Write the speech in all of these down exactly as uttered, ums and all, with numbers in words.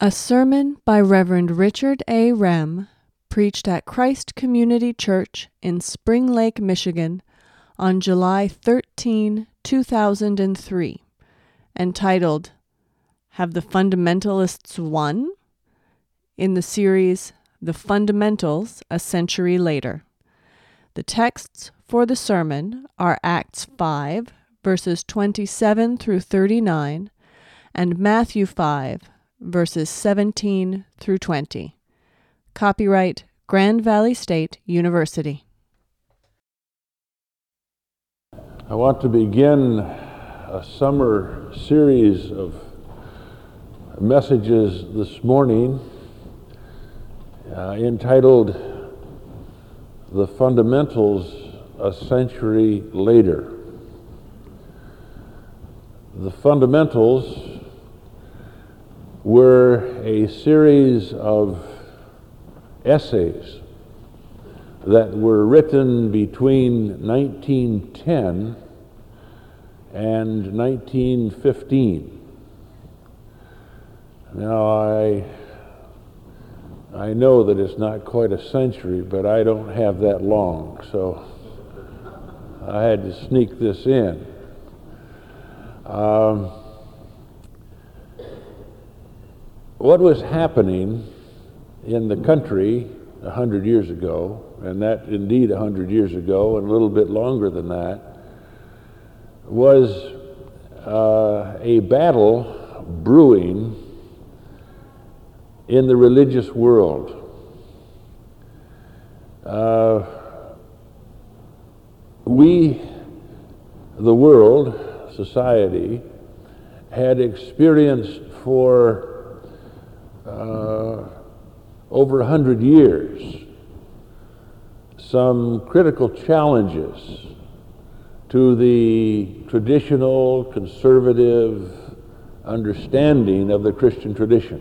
A sermon by Reverend Richard A. Rem, preached at Christ Community Church in Spring Lake, Michigan, on July thirteenth, two thousand three, entitled, "Have the Fundamentalists Won?" in the series The Fundamentals a Century Later. The texts for the sermon are Acts five, verses twenty-seven through thirty-nine, and Matthew five, verses seventeen through twenty. Copyright Grand Valley State University. I want to begin a summer series of messages this morning uh, entitled The Fundamentals a Century Later. The Fundamentals were a series of essays that were written between nineteen ten and nineteen fifteen. Now, I, I know that it's not quite a century, but I don't have that long, so I had to sneak this in. Um, What was happening in the country a hundred years ago, and that indeed a hundred years ago, and a little bit longer than that, was uh, a battle brewing in the religious world. Uh, we, the world, society, had experienced for Uh, over a hundred years, some critical challenges to the traditional conservative understanding of the Christian tradition.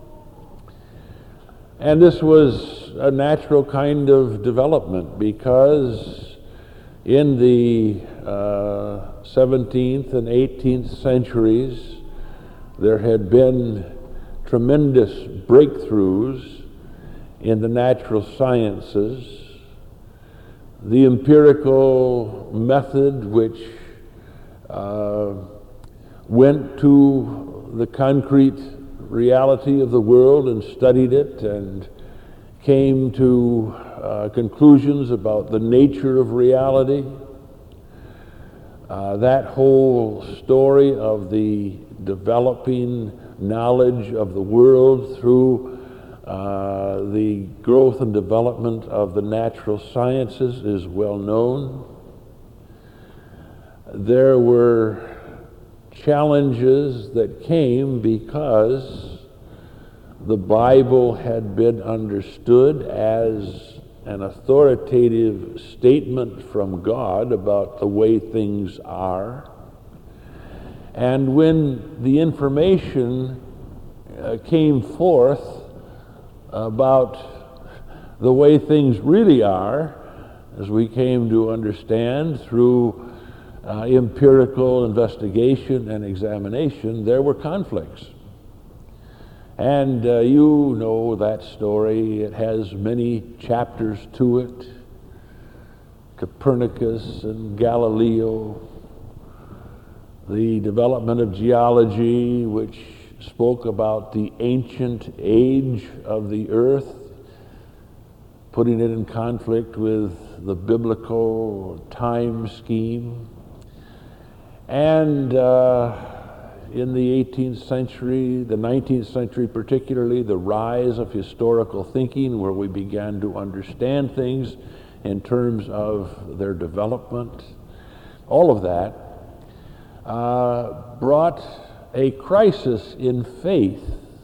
And this was a natural kind of development because in the uh, seventeenth and eighteenth centuries, there had been tremendous breakthroughs in the natural sciences. The empirical method which uh, went to the concrete reality of the world and studied it and came to uh, conclusions about the nature of reality. Uh, that whole story of the developing knowledge of the world through uh, the growth and development of the natural sciences is well known. There were challenges that came because the Bible had been understood as an authoritative statement from God about the way things are. And when the information uh, came forth about the way things really are, as we came to understand through uh, empirical investigation and examination, there were conflicts. And uh, you know that story. It has many chapters to it. Copernicus and Galileo, the development of geology, which spoke about the ancient age of the earth, putting it in conflict with the biblical time scheme. And uh, in the eighteenth century, the nineteenth century particularly, the rise of historical thinking, where we began to understand things in terms of their development. All of that Uh, brought a crisis in faith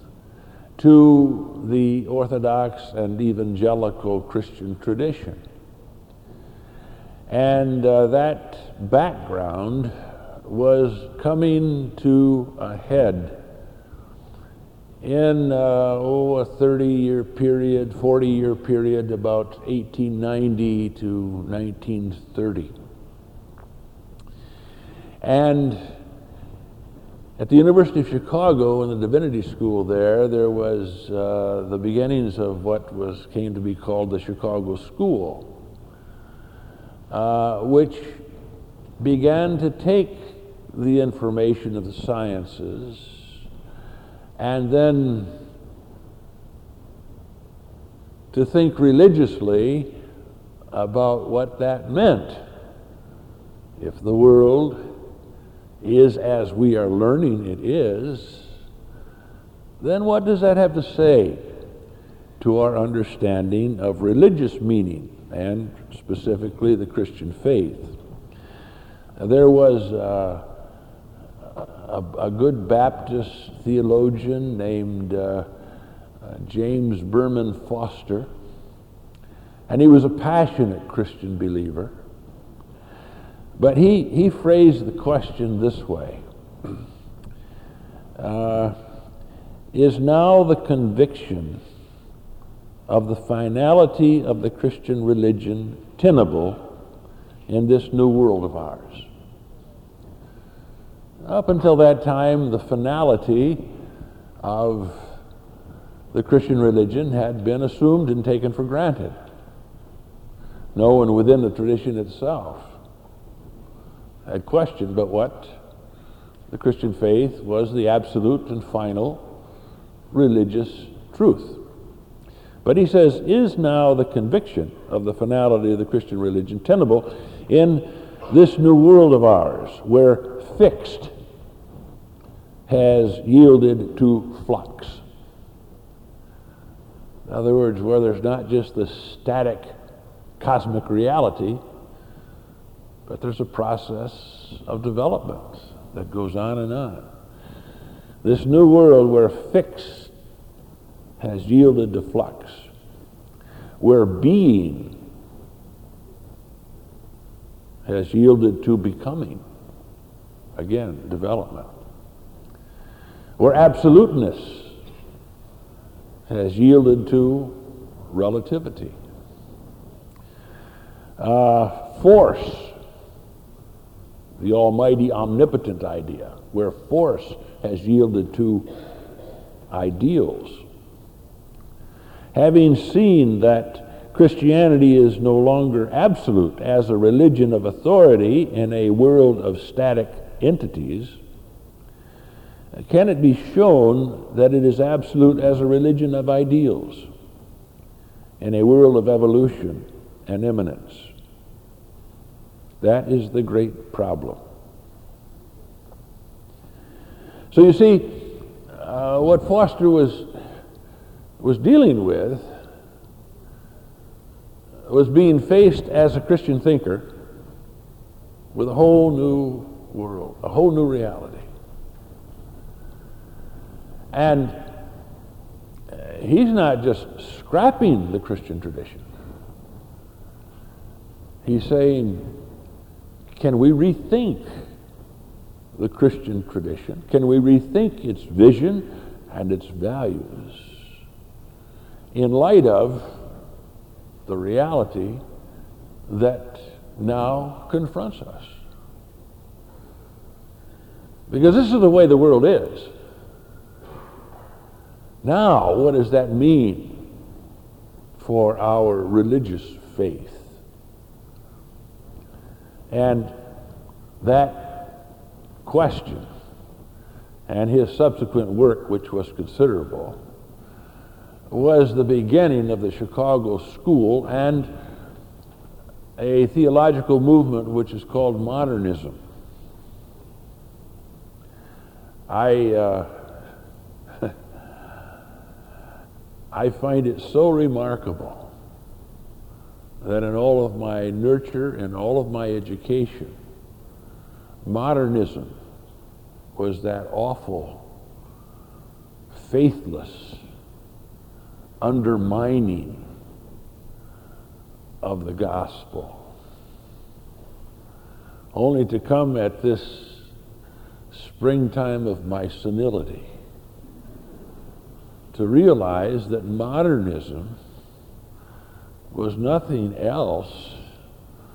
to the Orthodox and evangelical Christian tradition. And uh, that background was coming to a head in uh, oh, a thirty-year period, forty-year period, about eighteen ninety to nineteen thirty. And At the University of Chicago, in the Divinity School there, there was uh, the beginnings of what was came to be called the Chicago School, uh, which began to take the information of the sciences and then to think religiously about what that meant. If the world is as we are learning it is, then what does that have to say to our understanding of religious meaning, and specifically the Christian faith? There was uh, a, a good Baptist theologian named uh, uh, James Berman Foster, and he was a passionate Christian believer. But he, he phrased the question this way. Uh, is now the conviction of the finality of the Christian religion tenable in this new world of ours? Up until that time, the finality of the Christian religion had been assumed and taken for granted. No one within the tradition itself had questioned but what the Christian faith was the absolute and final religious truth. But he says, is now the conviction of the finality of the Christian religion tenable in this new world of ours, where fixed has yielded to flux? In other words, where there's not just the static cosmic reality, but there's a process of development that goes on and on. This new world where fix has yielded to flux, where being has yielded to becoming, again, development, where absoluteness has yielded to relativity, uh, force, the almighty omnipotent idea, where force has yielded to ideals. Having seen that Christianity is no longer absolute as a religion of authority in a world of static entities, can it be shown that it is absolute as a religion of ideals in a world of evolution and immanence? That is the great problem. So you see, uh, what Foster was was dealing with was being faced as a Christian thinker with a whole new world, a whole new reality. And uh, he's not just scrapping the Christian tradition. He's saying, can we rethink the Christian tradition? Can we rethink its vision and its values in light of the reality that now confronts us? Because this is the way the world is. Now, what does that mean for our religious faith? And that question and his subsequent work, which was considerable, was the beginning of the Chicago School and a theological movement which is called modernism. I uh, I find it so remarkable that in all of my nurture and all of my education, modernism was that awful, faithless undermining of the gospel, only to come at this springtime of my senility to realize that modernism was nothing else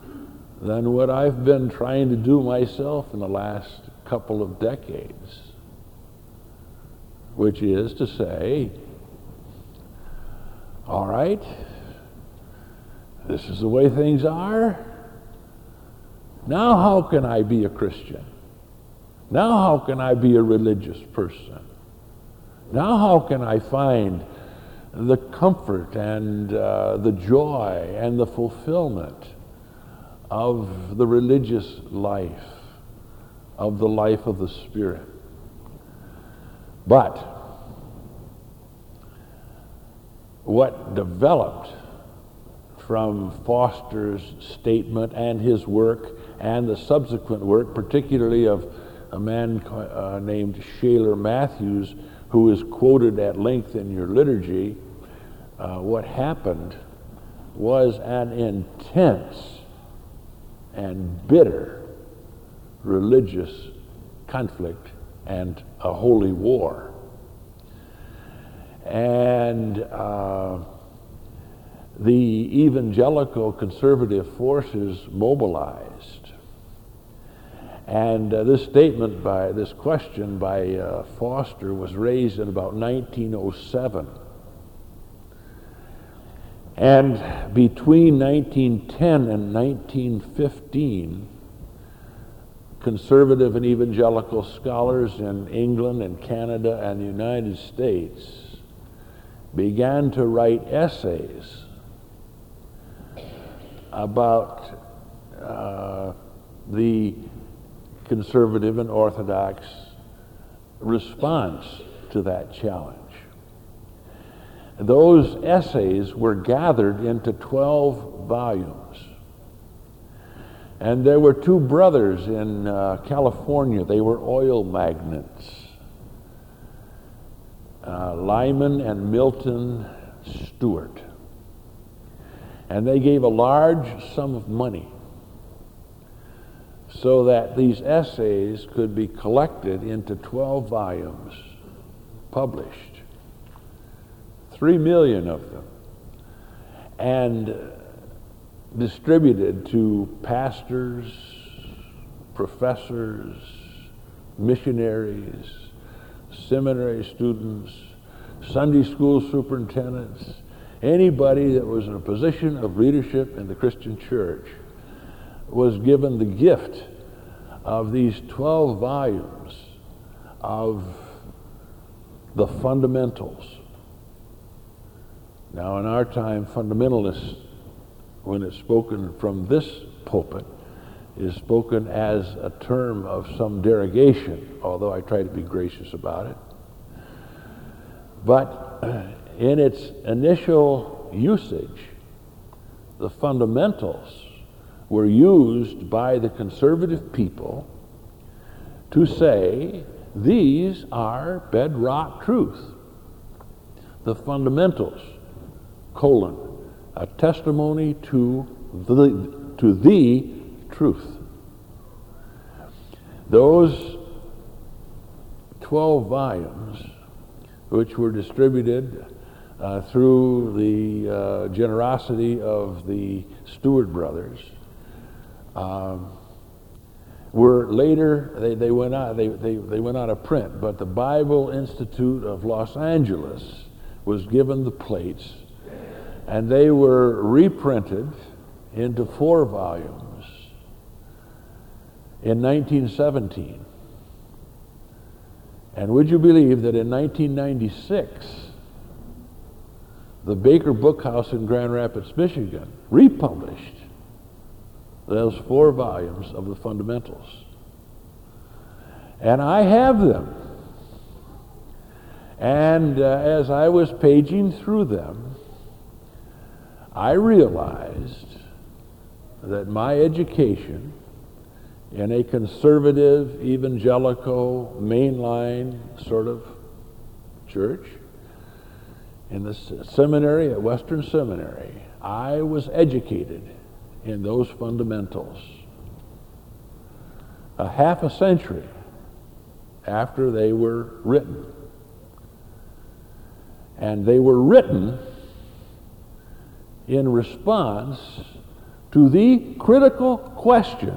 than what I've been trying to do myself in the last couple of decades. which is to say, all right, this is the way things are. Now how can I be a Christian? Now how can I be a religious person? Now how can I find the comfort and uh, the joy and the fulfillment of the religious life, of the life of the Spirit? But what developed from Foster's statement and his work and the subsequent work, particularly of a man uh, named Shaler Matthews, who is quoted at length in your liturgy, uh, what happened was an intense and bitter religious conflict and a holy war. And uh, the evangelical conservative forces mobilized. And uh, this statement by, this question by uh, Foster was raised in about nineteen oh seven. And between nineteen ten and nineteen fifteen, conservative and evangelical scholars in England and Canada and the United States began to write essays about uh, the conservative and orthodox response to that challenge. Those essays were gathered into twelve volumes. And there were two brothers in uh, California. They were oil magnates, uh, Lyman and Milton Stewart. And they gave a large sum of money so that these essays could be collected into twelve volumes, published, three million of them, and distributed to pastors, professors, missionaries, seminary students, Sunday school superintendents, anybody that was in a position of leadership in the Christian church was given the gift of these twelve volumes of the fundamentals. Now, in our time, fundamentalists, when it's spoken from this pulpit, is spoken as a term of some derogation, although I try to be gracious about it. But in its initial usage, the fundamentals were used by the conservative people to say, these are bedrock truth. The fundamentals, colon, a testimony to the, to the truth. Those twelve volumes, which were distributed uh, through the uh, generosity of the Stewart brothers, um, were later, they, they, went out, they, they, they went out of print, but the Bible Institute of Los Angeles was given the plates, and they were reprinted into four volumes in nineteen seventeen. And would you believe that in nineteen ninety-six, the Baker Book House in Grand Rapids, Michigan, republished those four volumes of the fundamentals. And I have them. And uh, as I was paging through them, I realized that my education in a conservative, evangelical, mainline sort of church, in the seminary, at Western Seminary, I was educated in those fundamentals. A half a century after they were written. And they were written in response to the critical question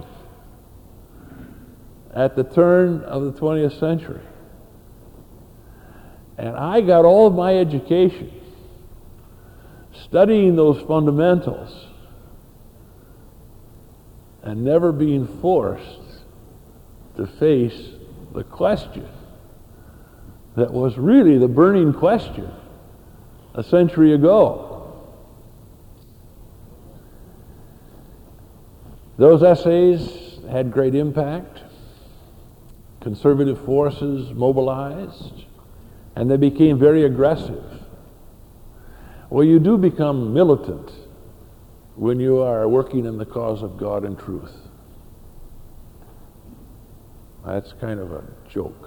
at the turn of the twentieth century. And I got all of my education studying those fundamentals and never being forced to face the question that was really the burning question a century ago. Those essays had great impact. Conservative forces mobilized, and they became very aggressive. Well, you do become militant when you are working in the cause of God and truth. That's kind of a joke.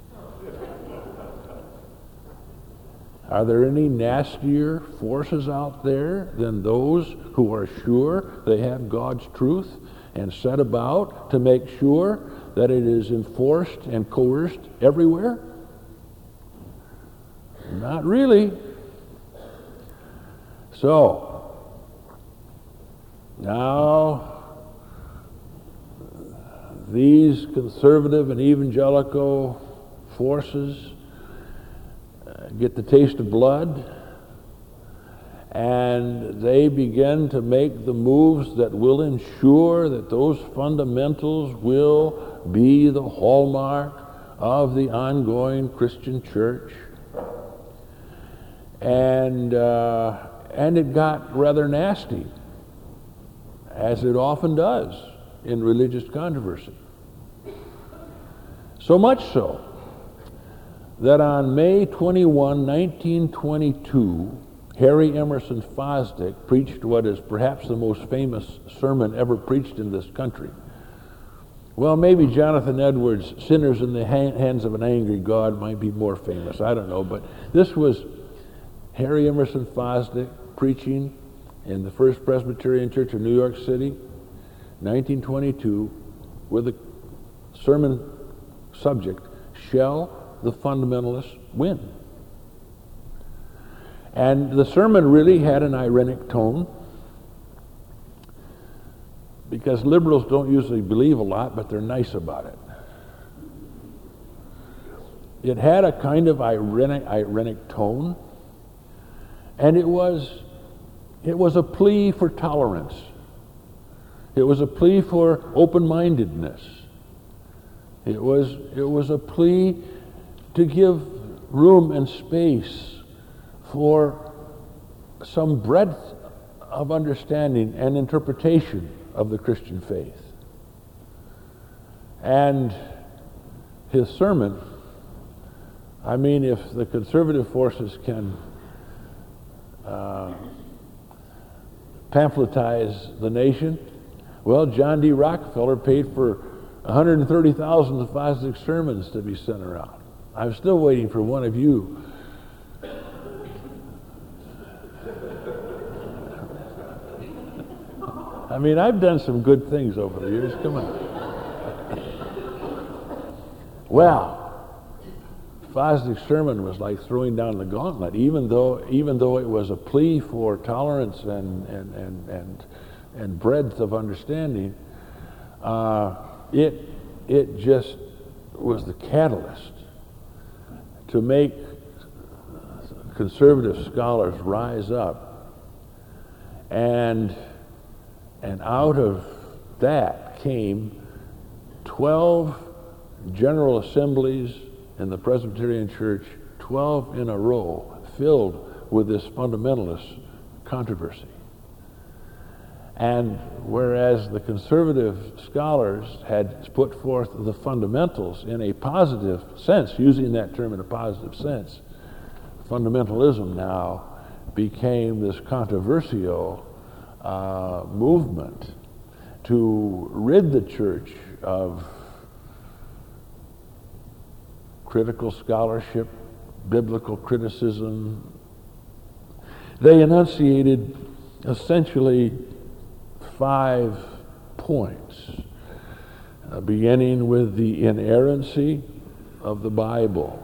Are there any nastier forces out there than those who are sure they have God's truth and set about to make sure that it is enforced and coerced everywhere? Not really. So, now these conservative and evangelical forces get the taste of blood, and they begin to make the moves that will ensure that those fundamentals will be the hallmark of the ongoing Christian church. And uh, and it got rather nasty, as it often does in religious controversy. So much so that on May twenty-first, nineteen twenty-two, Harry Emerson Fosdick preached what is perhaps the most famous sermon ever preached in this country. Well, maybe Jonathan Edwards' Sinners in the Hands of an Angry God might be more famous. I don't know. But this was Harry Emerson Fosdick preaching in the First Presbyterian Church of New York City, nineteen twenty-two, with the sermon subject, Shall the Fundamentalists Win? And the sermon really had an ironic tone, because liberals don't usually believe a lot, but they're nice about it. It had a kind of ironic, ironic tone, and it was, it was a plea for tolerance. It was a plea for open-mindedness. It was, it was a plea to give room and space for some breadth of understanding and interpretation of the Christian faith. And his sermon, I mean, if the conservative forces can uh, pamphlet-ize the nation, well, John D. Rockefeller paid for one hundred thirty thousand Fosdick sermons to be sent around. I'm still waiting for one of you I mean, I've done some good things over the years. Come on. Well, Fosdick's sermon was like throwing down the gauntlet, even though even though it was a plea for tolerance and and and and, and breadth of understanding. Uh, it it just was the catalyst to make conservative scholars rise up, and and out of that came twelve general assemblies in the Presbyterian Church, twelve in a row, filled with this fundamentalist controversy. And whereas the conservative scholars had put forth the fundamentals in a positive sense, using that term in a positive sense, fundamentalism now became this controversial uh, movement to rid the church of critical scholarship, biblical criticism. They enunciated essentially five points, uh, beginning with the inerrancy of the Bible,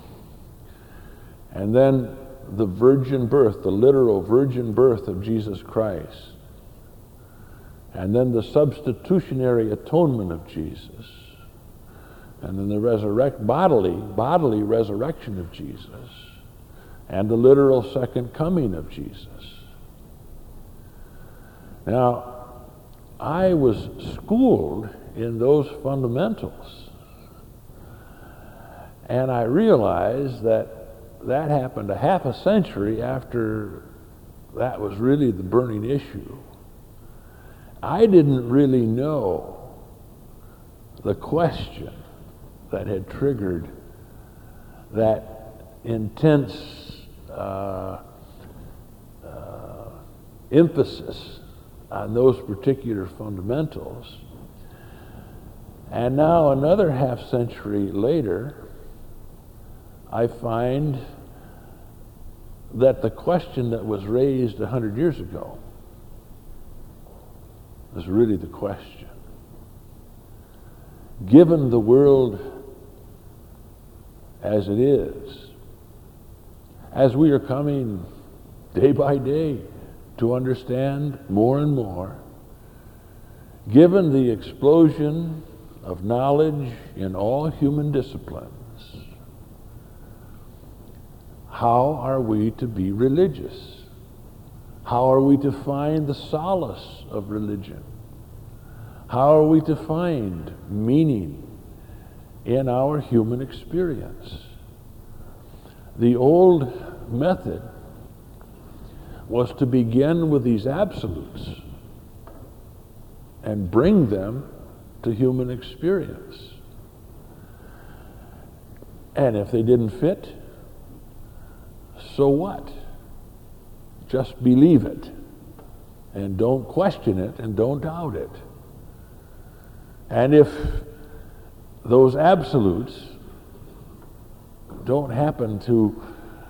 and then the virgin birth, the literal virgin birth of Jesus Christ, and then the substitutionary atonement of Jesus, and then the resurrect bodily, bodily resurrection of Jesus, and the literal second coming of Jesus. Now, I was schooled in those fundamentals, and I realized that that happened a half a century after that was really the burning issue. I didn't really know the question that had triggered that intense uh, uh, emphasis on those particular fundamentals. And now, another half century later, I find that the question that was raised a hundred years ago is really the question. Given the world as it is, as we are coming day by day to understand more and more, given the explosion of knowledge in all human disciplines, how are we to be religious? How are we to find the solace of religion? How are we to find meaning in our human experience? The old method was to begin with these absolutes and bring them to human experience. And if they didn't fit, so what? Just believe it, and don't question it, and don't doubt it. And if those absolutes don't happen to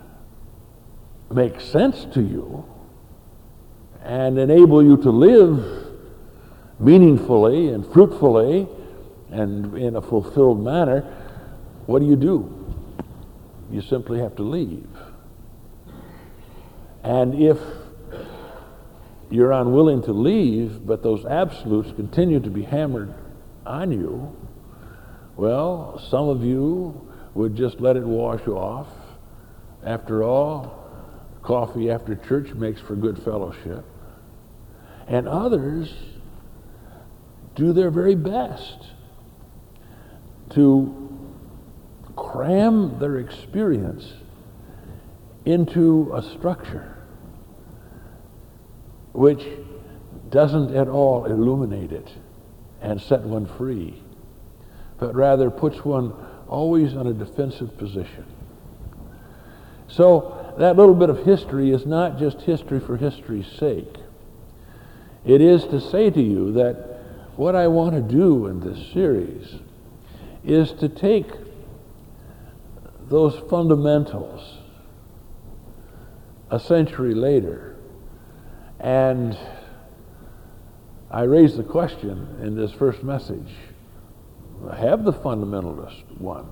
make sense to you and enable you to live meaningfully and fruitfully and in a fulfilled manner, what do you do? You simply have to leave. And if you're unwilling to leave, but those absolutes continue to be hammered on you, well, some of you would just let it wash off. After all, coffee after church makes for good fellowship. And others do their very best to cram their experience into a structure which doesn't at all illuminate it and set one free, but rather puts one always on a defensive position. So that little bit of history is not just history for history's sake. It is to say to you that what I want to do in this series is to take those fundamentals a century later, and I raise the question in this first message, have the fundamentalist won?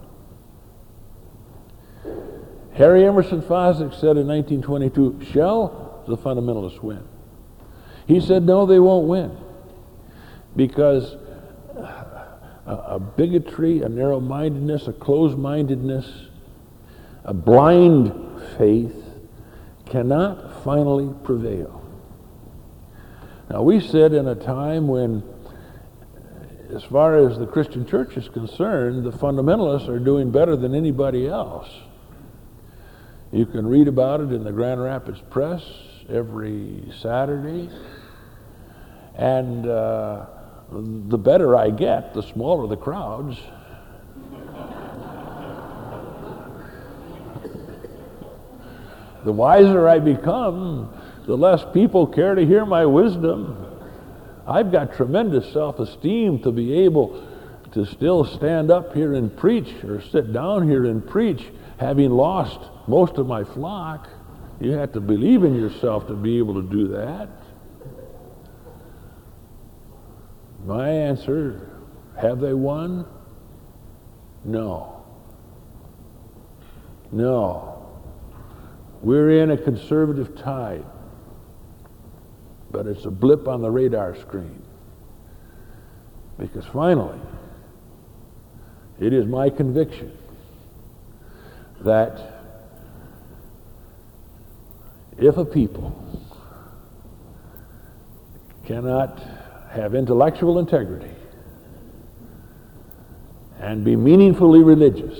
Harry Emerson Fosdick said in nineteen twenty-two, shall the fundamentalists win? He said, no, they won't win, because a, a bigotry, a narrow-mindedness, a closed-mindedness, a blind faith cannot finally prevail. Now, we sit in a time when, as far as the Christian church is concerned, the fundamentalists are doing better than anybody else. You can read about it in the Grand Rapids Press every Saturday, and uh, the better I get, the smaller the crowds. The wiser I become, the less people care to hear my wisdom. I've got tremendous self-esteem to be able to still stand up here and preach, or sit down here and preach, having lost most of my flock. You have to believe in yourself to be able to do that. My answer, have they won? No. No. We're in a conservative tide, but it's a blip on the radar screen. Because finally, It is my conviction that if a people cannot have intellectual integrity and be meaningfully religious,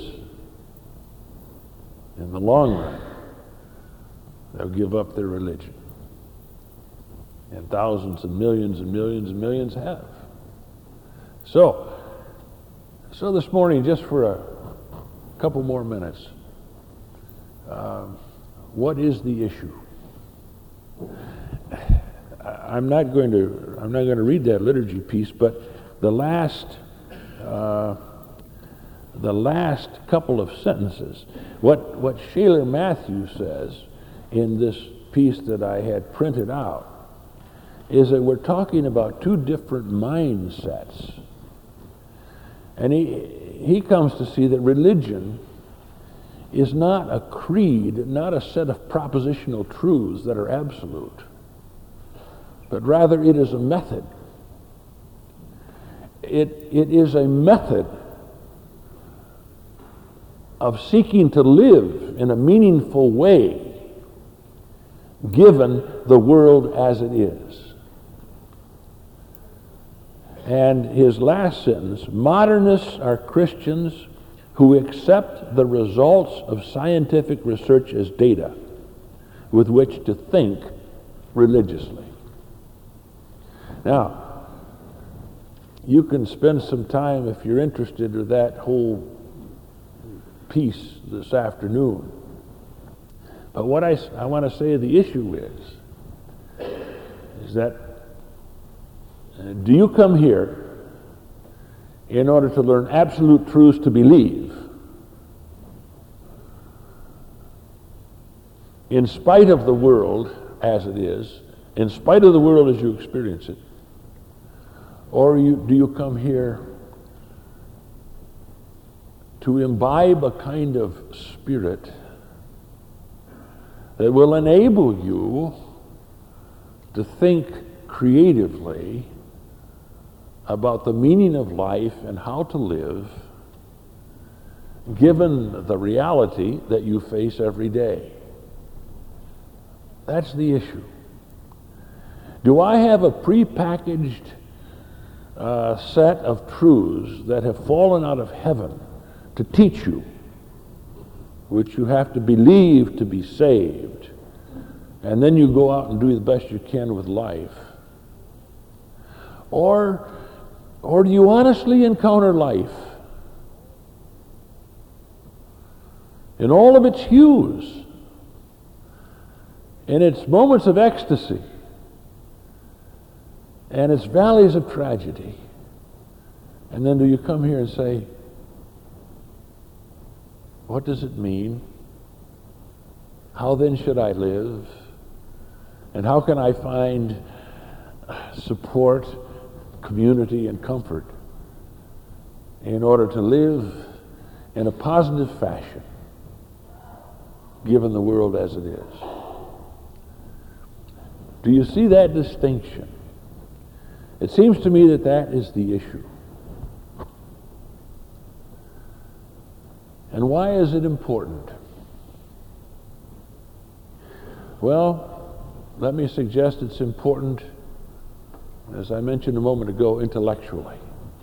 in the long run, they'll give up their religion. And thousands and millions and millions and millions have. So, so this morning, just for a couple more minutes, um, what is the issue? I'm not going to I'm not going to read that liturgy piece, but the last uh, the last couple of sentences, what what Shaler Matthews says in this piece that I had printed out, is that we're talking about two different mindsets, and he he comes to see that religion is not a creed, not a set of propositional truths that are absolute, but rather it is a method. It, it is a method of seeking to live in a meaningful way, given the world as it is. And his last sentence, modernists are Christians who accept the results of scientific research as data with which to think religiously. Now, you can spend some time, if you're interested, in that whole piece this afternoon. But what I, I want to say the issue is, is that uh, do you come here in order to learn absolute truths to believe, in spite of the world as it is, in spite of the world as you experience it? Or you, do you come here to imbibe a kind of spirit that will enable you to think creatively about the meaning of life and how to live, given the reality that you face every day? That's the issue. Do I have a prepackaged uh, set of truths that have fallen out of heaven to teach you, which you have to believe to be saved, and then you go out and do the best you can with life? Or Or do you honestly encounter life in all of its hues, in its moments of ecstasy, and its valleys of tragedy? And then do you come here and say, what does it mean? How then should I live? And how can I find support, community, and comfort in order to live in a positive fashion, given the world as it is? Do you see that distinction? It seems to me that that is the issue. And why is it important? Well, let me suggest it's important, as I mentioned a moment ago, intellectually.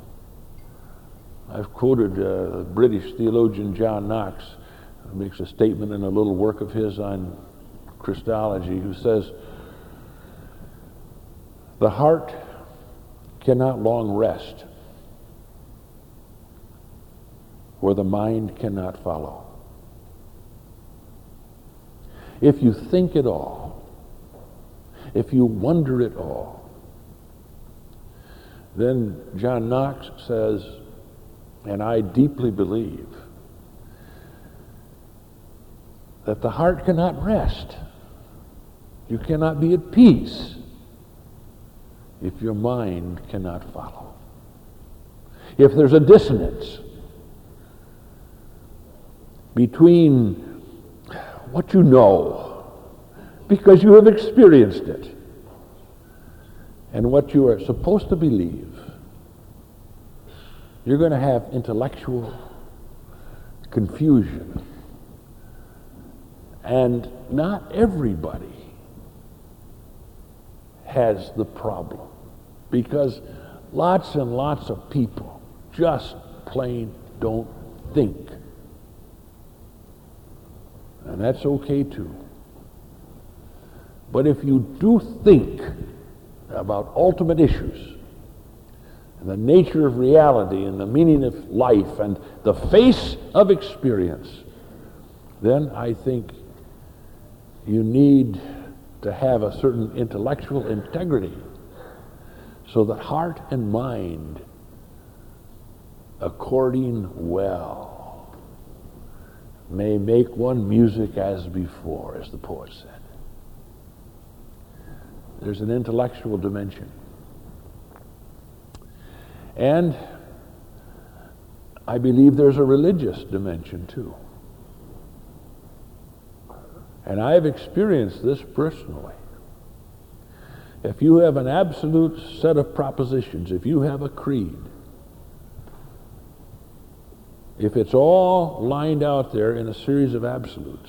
I've quoted uh, British theologian John Knox, who makes a statement in a little work of his on Christology, who says, "The heart cannot long rest where the mind cannot follow." If you think at all, if you wonder at all, then John Knox says, and I deeply believe, that the heart cannot rest. You cannot be at peace if your mind cannot follow. If there's a dissonance between what you know, because you have experienced it, and what you are supposed to believe, You're going to have intellectual confusion. And not everybody has the problem, because lots and lots of people just plain don't think. And that's okay too. But if you do think about ultimate issues, and the nature of reality, and the meaning of life, and the face of experience, then I think you need to have a certain intellectual integrity so that heart and mind according well may make one music as before, as the poet said. There's an intellectual dimension. And I believe there's a religious dimension too. And I've experienced this personally. If you have an absolute set of propositions, if you have a creed, if it's all lined out there in a series of absolutes,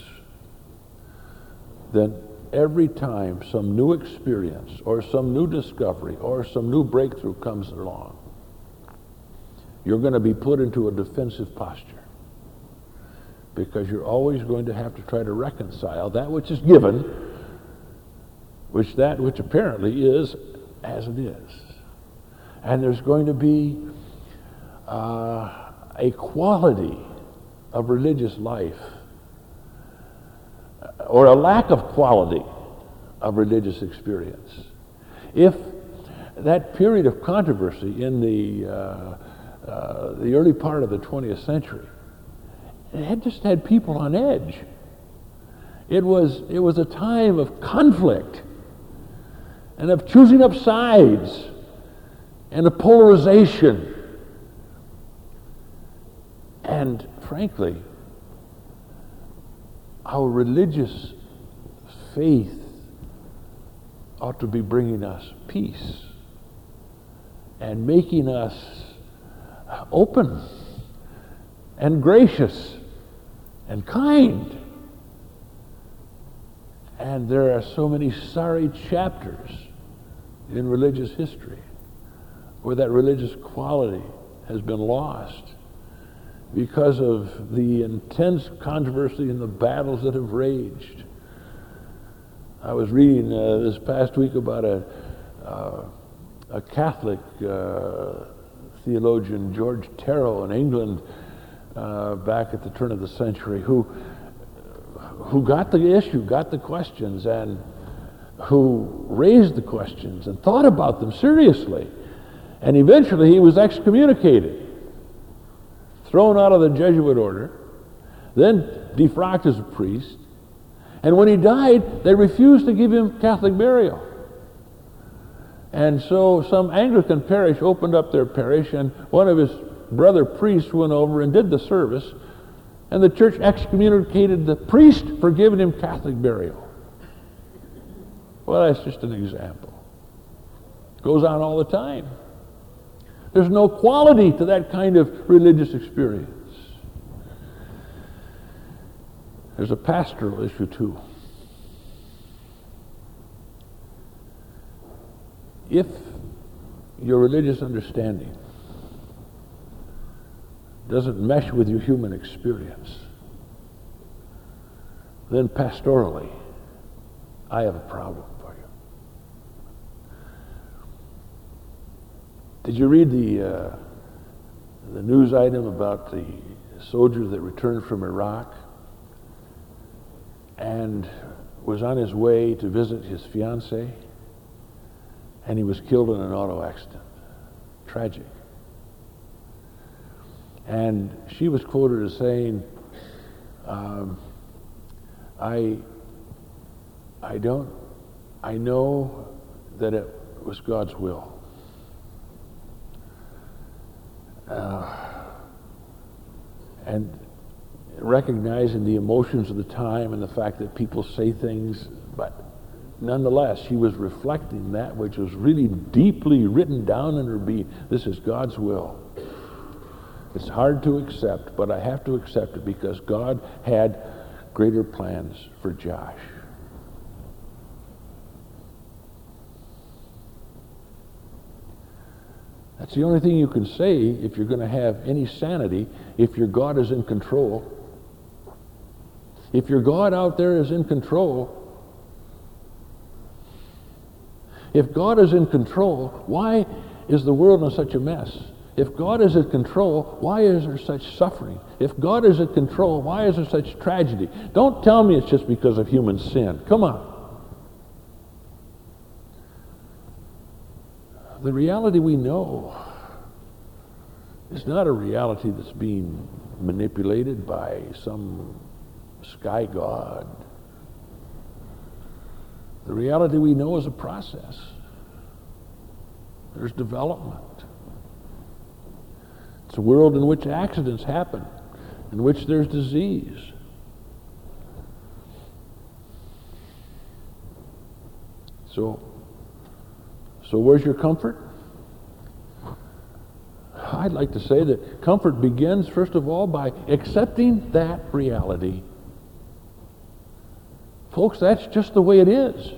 then every time some new experience or some new discovery or some new breakthrough comes along, you're going to be put into a defensive posture, because you're always going to have to try to reconcile that which is given, which that which apparently is as it is. And there's going to be uh, a quality of religious life, or a lack of quality of religious experience, if that period of controversy in the uh, uh, the early part of the twentieth century, it had just had people on edge. It was it was a time of conflict and of choosing up sides and of polarization. And frankly, our religious faith ought to be bringing us peace and making us open and gracious and kind. And there are so many sorry chapters in religious history where that religious quality has been lost because of the intense controversy and the battles that have raged. I was reading uh, this past week about a, uh, a Catholic uh, theologian, George Terrell, in England, uh, back at the turn of the century, who who got the issue, got the questions, and who raised the questions and thought about them seriously. And eventually he was excommunicated, thrown out of the Jesuit order, then defrocked as a priest. And when he died, they refused to give him Catholic burial. And so some Anglican parish opened up their parish, and one of his brother priests went over and did the service, and the church excommunicated the priest for giving him Catholic burial. Well, that's just an example. It goes on all the time. There's no quality to that kind of religious experience. There's a pastoral issue too. If your religious understanding doesn't mesh with your human experience, then pastorally, I have a problem for you. Did you read the uh, the news item about the soldier that returned from Iraq and was on his way to visit his fiancée, and he was killed in an auto accident? Tragic. And she was quoted as saying, um, I, I don't, I know that it was God's will. Uh, and recognizing the emotions of the time and the fact that people say things, but nonetheless, she was reflecting that which was really deeply written down in her being. This is God's will. It's hard to accept, but I have to accept it because God had greater plans for Josh. That's the only thing you can say if you're going to have any sanity, if your God is in control. If your God out there is in control, if God is in control, why is the world in such a mess? If God is in control, why is there such suffering? If God is in control, why is there such tragedy? Don't tell me it's just because of human sin. Come on. The reality we know is not a reality that's being manipulated by some sky god. The reality we know is a process. There's development. It's a world in which accidents happen, in which there's disease. So, so where's your comfort? I'd like to say that comfort begins, first of all, by accepting that reality. Folks, that's just the way it is.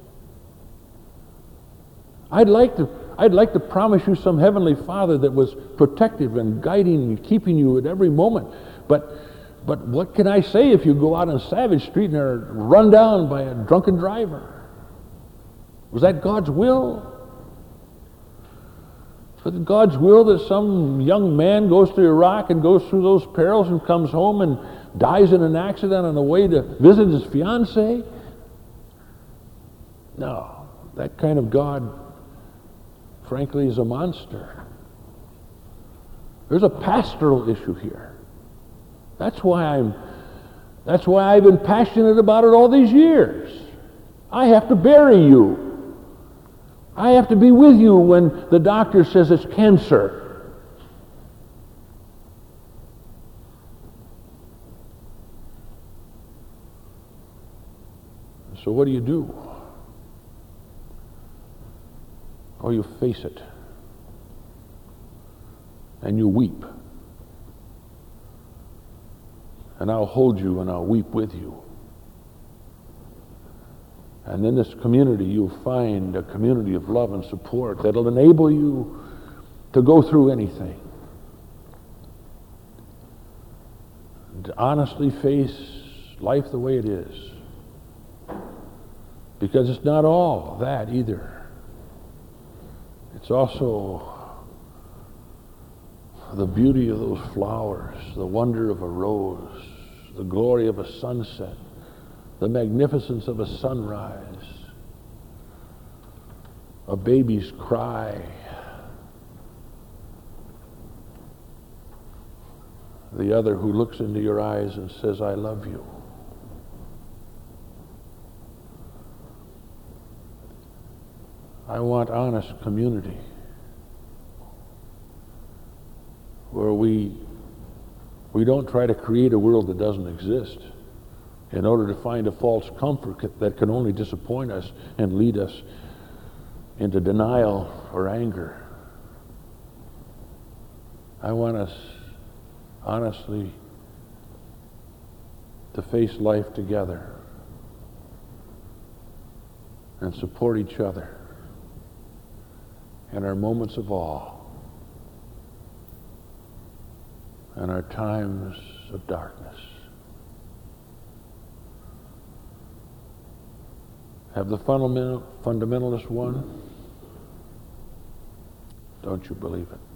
I'd like to, I'd like to promise you some heavenly Father that was protective and guiding and keeping you at every moment. But, but what can I say if you go out on Savage Street and are run down by a drunken driver? Was that God's will? Was it God's will that some young man goes to Iraq and goes through those perils and comes home and dies in an accident on the way to visit his fiancée? No, that kind of God, frankly, is a monster. There's a pastoral issue here. That's why I'm, that's why I've been passionate about it all these years. I have to bury you. I have to be with you when the doctor says it's cancer. So what do you do? Oh, you face it. And you weep. And I'll hold you and I'll weep with you. And in this community, you'll find a community of love and support that'll enable you to go through anything. And to honestly face life the way it is. Because it's not all that either. It's also the beauty of those flowers, the wonder of a rose, the glory of a sunset, the magnificence of a sunrise, a baby's cry, the other who looks into your eyes and says, I love you. I want honest community where we, we don't try to create a world that doesn't exist in order to find a false comfort that can only disappoint us and lead us into denial or anger. I want us, honestly, to face life together and support each other in our moments of awe and our times of darkness. Have the fundamental, fundamentalist won? Don't you believe it?